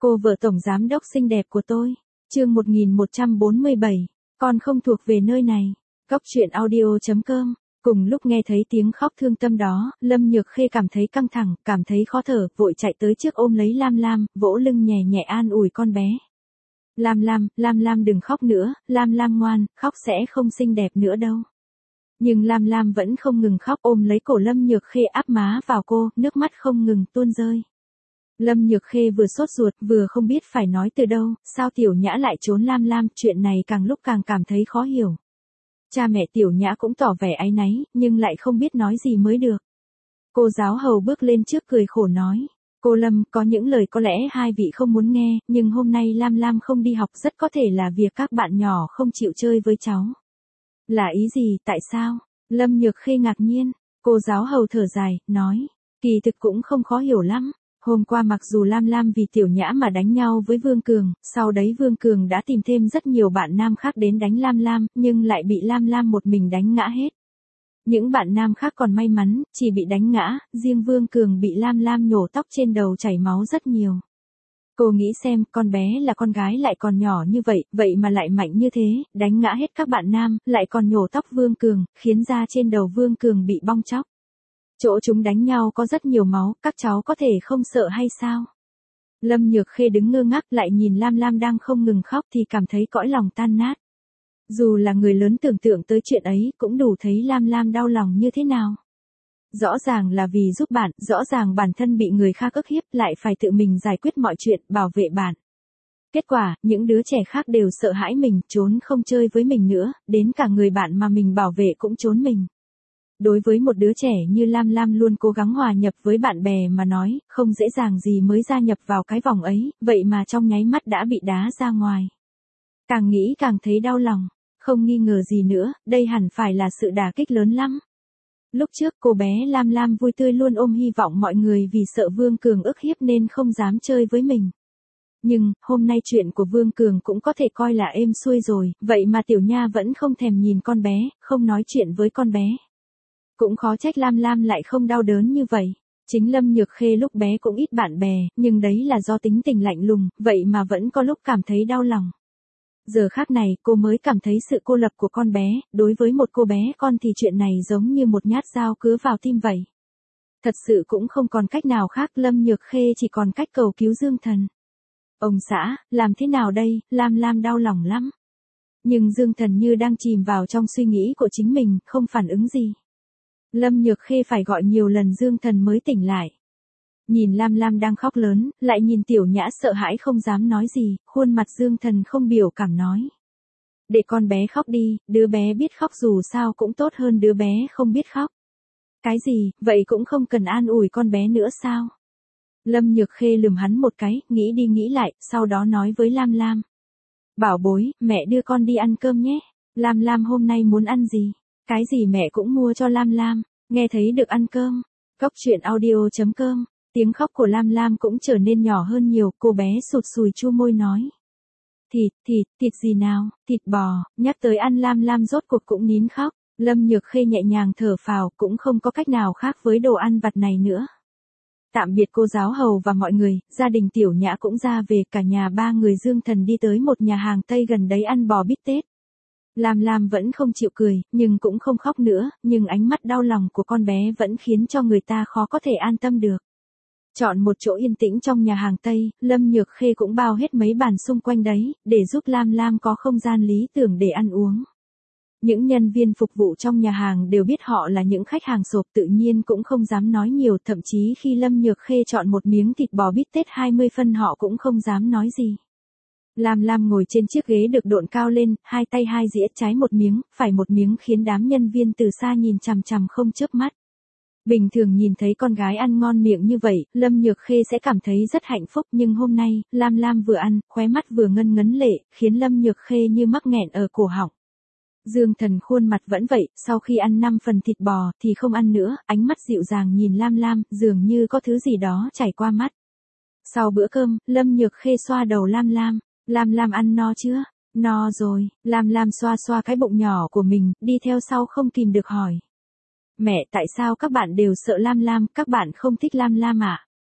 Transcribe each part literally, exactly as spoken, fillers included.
Cô vợ tổng giám đốc xinh đẹp của tôi. Chương một nghìn một trăm bốn mươi bảy. Con không thuộc về nơi này. Cóc truyện audio chấm com. Cùng lúc nghe thấy tiếng khóc thương tâm đó, Lâm Nhược Khê cảm thấy căng thẳng, cảm thấy khó thở, vội chạy tới trước ôm lấy Lam Lam, vỗ lưng nhẹ nhẹ an ủi con bé. Lam Lam, Lam Lam đừng khóc nữa, Lam Lam ngoan, khóc sẽ không xinh đẹp nữa đâu. Nhưng Lam Lam vẫn không ngừng khóc, ôm lấy cổ Lâm Nhược Khê áp má vào cô, nước mắt không ngừng tuôn rơi. Lâm Nhược Khê vừa sốt ruột, vừa không biết phải nói từ đâu, sao Tiểu Nhã lại trốn Lam Lam, chuyện này càng lúc càng cảm thấy khó hiểu. Cha mẹ Tiểu Nhã cũng tỏ vẻ áy náy, nhưng lại không biết nói gì mới được. Cô giáo hầu bước lên trước cười khổ nói. Cô Lâm, có những lời có lẽ hai vị không muốn nghe, nhưng hôm nay Lam Lam không đi học, rất có thể là việc các bạn nhỏ không chịu chơi với cháu. Là ý gì, tại sao? Lâm Nhược Khê ngạc nhiên. Cô giáo hầu thở dài, nói. Kỳ thực cũng không khó hiểu lắm. Hôm qua mặc dù Lam Lam vì Tiểu Nhã mà đánh nhau với Vương Cường, sau đấy Vương Cường đã tìm thêm rất nhiều bạn nam khác đến đánh Lam Lam, nhưng lại bị Lam Lam một mình đánh ngã hết. Những bạn nam khác còn may mắn, chỉ bị đánh ngã, riêng Vương Cường bị Lam Lam nhổ tóc trên đầu chảy máu rất nhiều. Cô nghĩ xem, con bé là con gái lại còn nhỏ như vậy, vậy mà lại mạnh như thế, đánh ngã hết các bạn nam, lại còn nhổ tóc Vương Cường, khiến da trên đầu Vương Cường bị bong tróc. Chỗ chúng đánh nhau có rất nhiều máu, các cháu có thể không sợ hay sao? Lâm Nhược Khê đứng ngơ ngác lại nhìn Lam Lam đang không ngừng khóc thì cảm thấy cõi lòng tan nát. Dù là người lớn tưởng tượng tới chuyện ấy cũng đủ thấy Lam Lam đau lòng như thế nào. Rõ ràng là vì giúp bạn, rõ ràng bản thân bị người khác ức hiếp lại phải tự mình giải quyết mọi chuyện, bảo vệ bạn. Kết quả, những đứa trẻ khác đều sợ hãi mình, trốn không chơi với mình nữa, đến cả người bạn mà mình bảo vệ cũng trốn mình. Đối với một đứa trẻ như Lam Lam luôn cố gắng hòa nhập với bạn bè mà nói, không dễ dàng gì mới gia nhập vào cái vòng ấy, vậy mà trong nháy mắt đã bị đá ra ngoài. Càng nghĩ càng thấy đau lòng, không nghi ngờ gì nữa, đây hẳn phải là sự đả kích lớn lắm. Lúc trước cô bé Lam Lam vui tươi luôn ôm hy vọng mọi người vì sợ Vương Cường ức hiếp nên không dám chơi với mình. Nhưng, hôm nay chuyện của Vương Cường cũng có thể coi là êm xuôi rồi, vậy mà Tiểu Nha vẫn không thèm nhìn con bé, không nói chuyện với con bé. Cũng khó trách Lam Lam lại không đau đớn như vậy. Chính Lâm Nhược Khê lúc bé cũng ít bạn bè, nhưng đấy là do tính tình lạnh lùng, vậy mà vẫn có lúc cảm thấy đau lòng. Giờ khác này cô mới cảm thấy sự cô lập của con bé, đối với một cô bé con thì chuyện này giống như một nhát dao cứa vào tim vậy. Thật sự cũng không còn cách nào khác, Lâm Nhược Khê chỉ còn cách cầu cứu Dương Thần. Ông xã, làm thế nào đây, Lam Lam đau lòng lắm. Nhưng Dương Thần như đang chìm vào trong suy nghĩ của chính mình, không phản ứng gì. Lâm Nhược Khê phải gọi nhiều lần Dương Thần mới tỉnh lại. Nhìn Lam Lam đang khóc lớn, lại nhìn Tiểu Nhã sợ hãi không dám nói gì, khuôn mặt Dương Thần không biểu cảm nói. Để con bé khóc đi, đứa bé biết khóc dù sao cũng tốt hơn đứa bé không biết khóc. Cái gì, vậy cũng không cần an ủi con bé nữa sao? Lâm Nhược Khê lườm hắn một cái, nghĩ đi nghĩ lại, sau đó nói với Lam Lam. Bảo bối, mẹ đưa con đi ăn cơm nhé. Lam Lam hôm nay muốn ăn gì? Cái gì mẹ cũng mua cho Lam Lam, nghe thấy được ăn cơm. Cóc truyện audio chấm com. Tiếng khóc của Lam Lam cũng trở nên nhỏ hơn nhiều, cô bé sụt sùi chu môi nói. Thịt, thịt, thịt gì nào, thịt bò, nhắc tới ăn Lam Lam rốt cuộc cũng nín khóc. Lâm Nhược Khê nhẹ nhàng thở phào, cũng không có cách nào khác với đồ ăn vặt này nữa. Tạm biệt cô giáo hầu và mọi người, gia đình Tiểu Nhã cũng ra về, cả nhà ba người Dương Thần đi tới một nhà hàng Tây gần đấy ăn bò bít tết. Lam Lam vẫn không chịu cười, nhưng cũng không khóc nữa, nhưng ánh mắt đau lòng của con bé vẫn khiến cho người ta khó có thể an tâm được. Chọn một chỗ yên tĩnh trong nhà hàng Tây, Lâm Nhược Khê cũng bao hết mấy bàn xung quanh đấy, để giúp Lam Lam có không gian lý tưởng để ăn uống. Những nhân viên phục vụ trong nhà hàng đều biết họ là những khách hàng sộp, tự nhiên cũng không dám nói nhiều, thậm chí khi Lâm Nhược Khê chọn một miếng thịt bò bít tết hai mươi phân họ cũng không dám nói gì. Lam Lam ngồi trên chiếc ghế được độn cao lên, hai tay hai dĩa, trái một miếng, phải một miếng, khiến đám nhân viên từ xa nhìn chằm chằm không chớp mắt. Bình thường nhìn thấy con gái ăn ngon miệng như vậy, Lâm Nhược Khê sẽ cảm thấy rất hạnh phúc, nhưng hôm nay, Lam Lam vừa ăn, khóe mắt vừa ngân ngấn lệ, khiến Lâm Nhược Khê như mắc nghẹn ở cổ họng. Dương Thần khuôn mặt vẫn vậy, sau khi ăn năm phần thịt bò thì không ăn nữa, ánh mắt dịu dàng nhìn Lam Lam, dường như có thứ gì đó chảy qua mắt. Sau bữa cơm, Lâm Nhược Khê xoa đầu Lam Lam. Lam Lam ăn no chưa? No rồi. Lam Lam xoa xoa cái bụng nhỏ của mình, đi theo sau không kìm được hỏi. Mẹ, tại sao các bạn đều sợ Lam Lam, các bạn không thích Lam Lam ạ?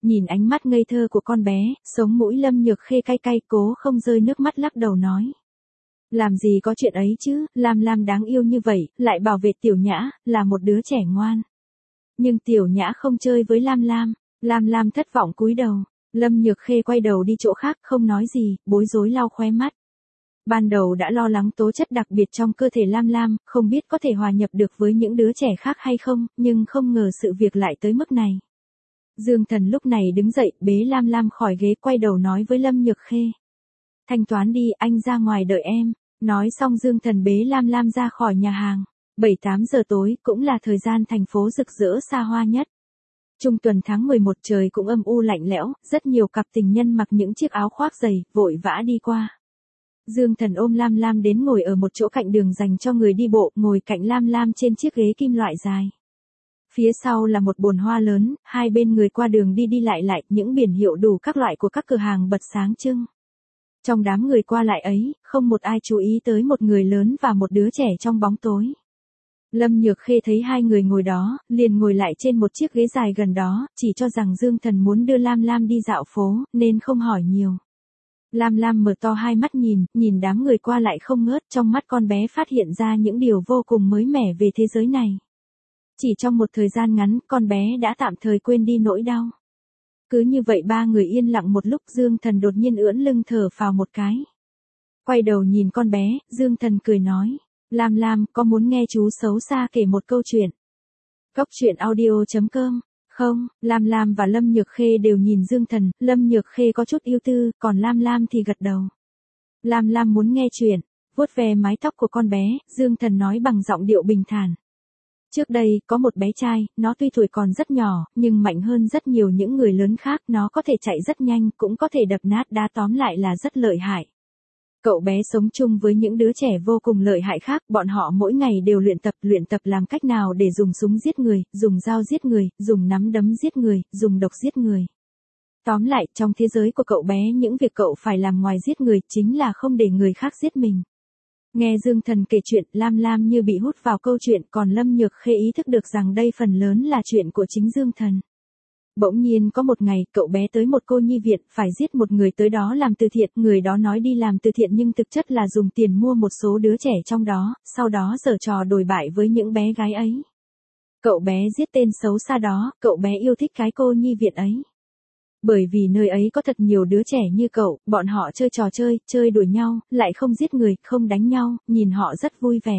Nhìn ánh mắt ngây thơ của con bé, sống mũi Lâm Nhược Khê cay cay, cố không rơi nước mắt lắc đầu nói. Làm gì có chuyện ấy chứ, Lam Lam đáng yêu như vậy, lại bảo vệ Tiểu Nhã, là một đứa trẻ ngoan. Nhưng Tiểu Nhã không chơi với Lam Lam, Lam Lam thất vọng cúi đầu. Lâm Nhược Khê quay đầu đi chỗ khác, không nói gì, bối rối lau khóe mắt. Ban đầu đã lo lắng tố chất đặc biệt trong cơ thể Lam Lam, không biết có thể hòa nhập được với những đứa trẻ khác hay không, nhưng không ngờ sự việc lại tới mức này. Dương Thần lúc này đứng dậy, bế Lam Lam khỏi ghế, quay đầu nói với Lâm Nhược Khê. Thanh toán đi, anh ra ngoài đợi em. Nói xong Dương Thần bế Lam Lam ra khỏi nhà hàng. bảy tám giờ tối, cũng là thời gian thành phố rực rỡ xa hoa nhất. Trung tuần tháng mười một, trời cũng âm u lạnh lẽo, rất nhiều cặp tình nhân mặc những chiếc áo khoác dày, vội vã đi qua. Dương Thần ôm Lam Lam đến ngồi ở một chỗ cạnh đường dành cho người đi bộ, ngồi cạnh Lam Lam trên chiếc ghế kim loại dài. Phía sau là một bồn hoa lớn, hai bên người qua đường đi đi lại lại, những biển hiệu đủ các loại của các cửa hàng bật sáng trưng. Trong đám người qua lại ấy, không một ai chú ý tới một người lớn và một đứa trẻ trong bóng tối. Lâm Nhược Khê thấy hai người ngồi đó, liền ngồi lại trên một chiếc ghế dài gần đó, chỉ cho rằng Dương Thần muốn đưa Lam Lam đi dạo phố, nên không hỏi nhiều. Lam Lam mở to hai mắt nhìn, nhìn đám người qua lại không ngớt, trong mắt con bé phát hiện ra những điều vô cùng mới mẻ về thế giới này. Chỉ trong một thời gian ngắn, con bé đã tạm thời quên đi nỗi đau. Cứ như vậy ba người yên lặng một lúc, Dương Thần đột nhiên ưỡn lưng thở phào một cái. Quay đầu nhìn con bé, Dương Thần cười nói. Lam Lam, có muốn nghe chú xấu xa kể một câu chuyện? Cốc truyện audio chấm com. Không, Lam Lam và Lâm Nhược Khê đều nhìn Dương Thần, Lâm Nhược Khê có chút ưu tư, còn Lam Lam thì gật đầu. Lam Lam muốn nghe chuyện, vuốt ve mái tóc của con bé, Dương Thần nói bằng giọng điệu bình thản. Trước đây, có một bé trai, nó tuy tuổi còn rất nhỏ, nhưng mạnh hơn rất nhiều những người lớn khác, nó có thể chạy rất nhanh, cũng có thể đập nát đá, tóm lại là rất lợi hại. Cậu bé sống chung với những đứa trẻ vô cùng lợi hại khác, bọn họ mỗi ngày đều luyện tập, luyện tập làm cách nào để dùng súng giết người, dùng dao giết người, dùng nắm đấm giết người, dùng độc giết người. Tóm lại, trong thế giới của cậu bé, những việc cậu phải làm ngoài giết người chính là không để người khác giết mình. Nghe Dương Thần kể chuyện, Lam Lam như bị hút vào câu chuyện, còn Lâm Nhược Khê ý thức được rằng đây phần lớn là chuyện của chính Dương Thần. Bỗng nhiên có một ngày, cậu bé tới một cô nhi viện, phải giết một người tới đó làm từ thiện, người đó nói đi làm từ thiện nhưng thực chất là dùng tiền mua một số đứa trẻ trong đó, sau đó giở trò đồi bại với những bé gái ấy. Cậu bé giết tên xấu xa đó, cậu bé yêu thích cái cô nhi viện ấy. Bởi vì nơi ấy có thật nhiều đứa trẻ như cậu, bọn họ chơi trò chơi, chơi đuổi nhau, lại không giết người, không đánh nhau, nhìn họ rất vui vẻ.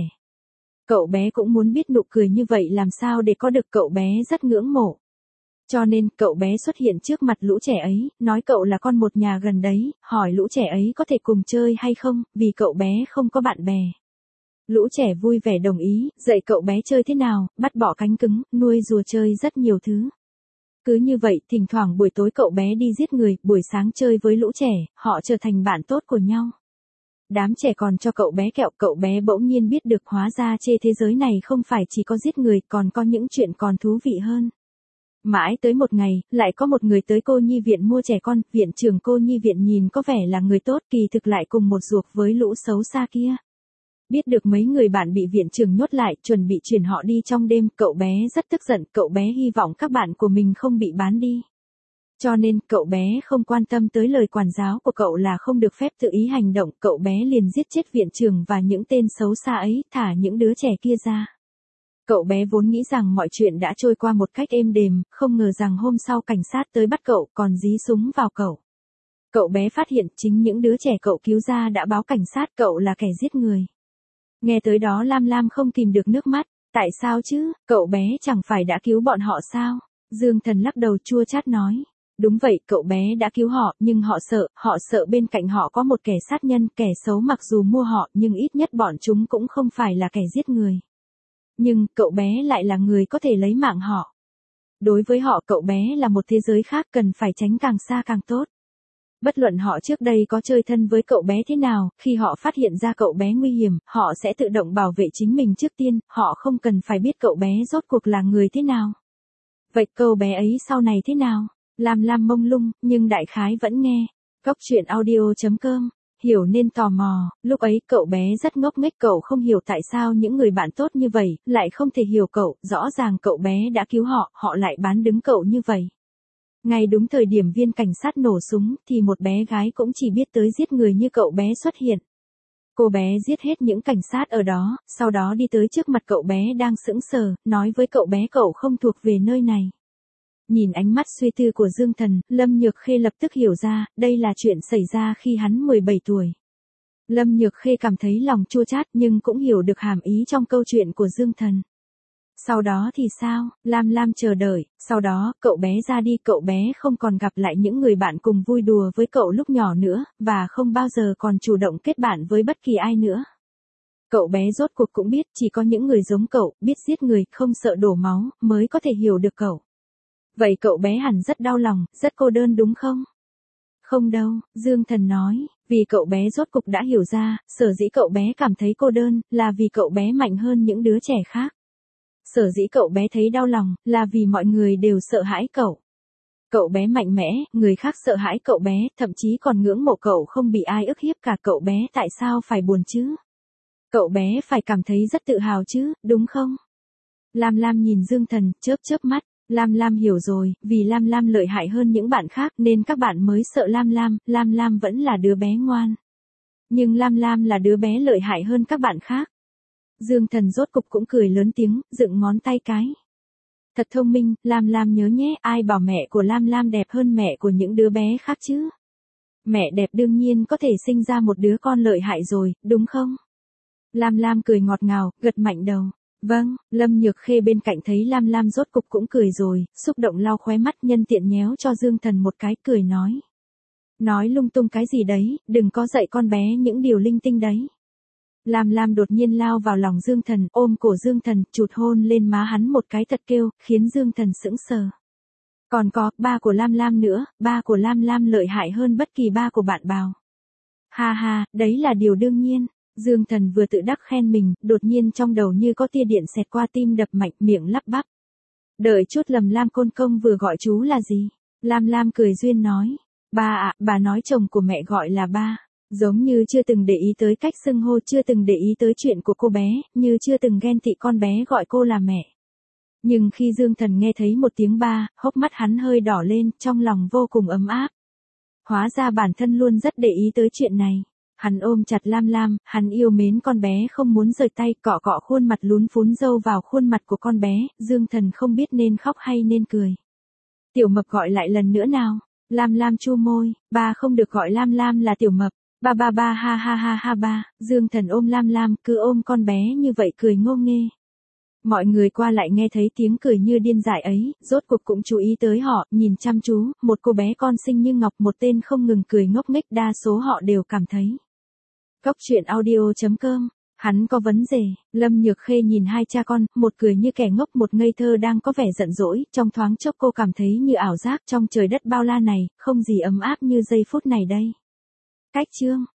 Cậu bé cũng muốn biết nụ cười như vậy làm sao để có được, cậu bé rất ngưỡng mộ. Cho nên, cậu bé xuất hiện trước mặt lũ trẻ ấy, nói cậu là con một nhà gần đấy, hỏi lũ trẻ ấy có thể cùng chơi hay không, vì cậu bé không có bạn bè. Lũ trẻ vui vẻ đồng ý, dạy cậu bé chơi thế nào, bắt bỏ cánh cứng, nuôi rùa chơi rất nhiều thứ. Cứ như vậy, thỉnh thoảng buổi tối cậu bé đi giết người, buổi sáng chơi với lũ trẻ, họ trở thành bạn tốt của nhau. Đám trẻ còn cho cậu bé kẹo, cậu bé bỗng nhiên biết được hóa ra trên thế giới này không phải chỉ có giết người, còn có những chuyện còn thú vị hơn. Mãi tới một ngày, lại có một người tới cô nhi viện mua trẻ con, viện trưởng cô nhi viện nhìn có vẻ là người tốt, kỳ thực lại cùng một ruột với lũ xấu xa kia. Biết được mấy người bạn bị viện trưởng nhốt lại, chuẩn bị chuyển họ đi trong đêm, cậu bé rất tức giận, cậu bé hy vọng các bạn của mình không bị bán đi. Cho nên, cậu bé không quan tâm tới lời quản giáo của cậu là không được phép tự ý hành động, cậu bé liền giết chết viện trưởng và những tên xấu xa ấy, thả những đứa trẻ kia ra. Cậu bé vốn nghĩ rằng mọi chuyện đã trôi qua một cách êm đềm, không ngờ rằng hôm sau cảnh sát tới bắt cậu, còn dí súng vào cậu. Cậu bé phát hiện chính những đứa trẻ cậu cứu ra đã báo cảnh sát cậu là kẻ giết người. Nghe tới đó Lam Lam không kìm được nước mắt, tại sao chứ, cậu bé chẳng phải đã cứu bọn họ sao? Dương Thần lắc đầu chua chát nói. Đúng vậy, cậu bé đã cứu họ, nhưng họ sợ, họ sợ bên cạnh họ có một kẻ sát nhân, kẻ xấu mặc dù mua họ, nhưng ít nhất bọn chúng cũng không phải là kẻ giết người. Nhưng, cậu bé lại là người có thể lấy mạng họ. Đối với họ cậu bé là một thế giới khác, cần phải tránh càng xa càng tốt. Bất luận họ trước đây có chơi thân với cậu bé thế nào, khi họ phát hiện ra cậu bé nguy hiểm, họ sẽ tự động bảo vệ chính mình trước tiên, họ không cần phải biết cậu bé rốt cuộc là người thế nào. Vậy cậu bé ấy sau này thế nào? Lam Lam mông lung, nhưng đại khái vẫn nghe. Cốc truyện audio chấm com. Hiểu nên tò mò, lúc ấy cậu bé rất ngốc nghếch, cậu không hiểu tại sao những người bạn tốt như vậy, lại không thể hiểu cậu, rõ ràng cậu bé đã cứu họ, họ lại bán đứng cậu như vậy. Ngay đúng thời điểm viên cảnh sát nổ súng thì một bé gái cũng chỉ biết tới giết người như cậu bé xuất hiện. Cô bé giết hết những cảnh sát ở đó, sau đó đi tới trước mặt cậu bé đang sững sờ, nói với cậu bé cậu không thuộc về nơi này. Nhìn ánh mắt suy tư của Dương Thần, Lâm Nhược Khê lập tức hiểu ra, đây là chuyện xảy ra khi hắn mười bảy tuổi. Lâm Nhược Khê cảm thấy lòng chua chát nhưng cũng hiểu được hàm ý trong câu chuyện của Dương Thần. Sau đó thì sao, Lam Lam chờ đợi, sau đó, cậu bé ra đi, cậu bé không còn gặp lại những người bạn cùng vui đùa với cậu lúc nhỏ nữa, và không bao giờ còn chủ động kết bạn với bất kỳ ai nữa. Cậu bé rốt cuộc cũng biết chỉ có những người giống cậu, biết giết người, không sợ đổ máu, mới có thể hiểu được cậu. Vậy cậu bé hẳn rất đau lòng, rất cô đơn đúng không? Không đâu, Dương Thần nói, vì cậu bé rốt cục đã hiểu ra, sở dĩ cậu bé cảm thấy cô đơn, là vì cậu bé mạnh hơn những đứa trẻ khác. Sở dĩ cậu bé thấy đau lòng, là vì mọi người đều sợ hãi cậu. Cậu bé mạnh mẽ, người khác sợ hãi cậu bé, thậm chí còn ngưỡng mộ cậu không bị ai ức hiếp cả, cậu bé tại sao phải buồn chứ? Cậu bé phải cảm thấy rất tự hào chứ, đúng không? Lam Lam nhìn Dương Thần, chớp chớp mắt. Lam Lam hiểu rồi, vì Lam Lam lợi hại hơn những bạn khác nên các bạn mới sợ Lam Lam, Lam Lam vẫn là đứa bé ngoan. Nhưng Lam Lam là đứa bé lợi hại hơn các bạn khác. Dương Thần rốt cục cũng cười lớn tiếng, dựng ngón tay cái. Thật thông minh, Lam Lam nhớ nhé, ai bảo mẹ của Lam Lam đẹp hơn mẹ của những đứa bé khác chứ? Mẹ đẹp đương nhiên có thể sinh ra một đứa con lợi hại rồi, đúng không? Lam Lam cười ngọt ngào, gật mạnh đầu. Vâng, Lâm Nhược Khê bên cạnh thấy Lam Lam rốt cục cũng cười rồi, xúc động lau khóe mắt, nhân tiện nhéo cho Dương Thần một cái, cười nói. Nói lung tung cái gì đấy, đừng có dạy con bé những điều linh tinh đấy. Lam Lam đột nhiên lao vào lòng Dương Thần, ôm cổ Dương Thần, chụt hôn lên má hắn một cái thật kêu, khiến Dương Thần sững sờ. Còn có, ba của Lam Lam nữa, ba của Lam Lam lợi hại hơn bất kỳ ba của bạn bào. Ha ha, đấy là điều đương nhiên. Dương Thần vừa tự đắc khen mình, đột nhiên trong đầu như có tia điện xẹt qua, tim đập mạnh, miệng lắp bắp. Đợi chút, Lầm Lam Côn Công vừa gọi chú là gì? Lam Lam cười duyên nói. Ba ạ, bà nói chồng của mẹ gọi là ba. Giống như chưa từng để ý tới cách xưng hô, chưa từng để ý tới chuyện của cô bé, như chưa từng ghen tị con bé gọi cô là mẹ. Nhưng khi Dương Thần nghe thấy một tiếng ba, hốc mắt hắn hơi đỏ lên, trong lòng vô cùng ấm áp. Hóa ra bản thân luôn rất để ý tới chuyện này. Hắn ôm chặt Lam Lam, hắn yêu mến con bé không muốn rời tay, cọ cọ khuôn mặt lún phún râu vào khuôn mặt của con bé, Dương Thần không biết nên khóc hay nên cười. Tiểu Mập gọi lại lần nữa nào. Lam Lam chu môi, ba không được gọi Lam Lam là Tiểu Mập. Ba ba ba ha ha ha ha ba, Dương Thần ôm Lam Lam, cứ ôm con bé như vậy cười ngô nghê. Mọi người qua lại nghe thấy tiếng cười như điên dại ấy, rốt cuộc cũng chú ý tới họ, nhìn chăm chú, một cô bé con xinh như ngọc, một tên không ngừng cười ngốc nghếch, đa số họ đều cảm thấy. Góc truyện audio chấm com, hắn có vấn đề. Lâm Nhược Khê nhìn hai cha con, một cười như kẻ ngốc, một ngây thơ đang có vẻ giận dỗi, trong thoáng chốc cô cảm thấy như ảo giác, trong trời đất bao la này, không gì ấm áp như giây phút này đây. Cách chương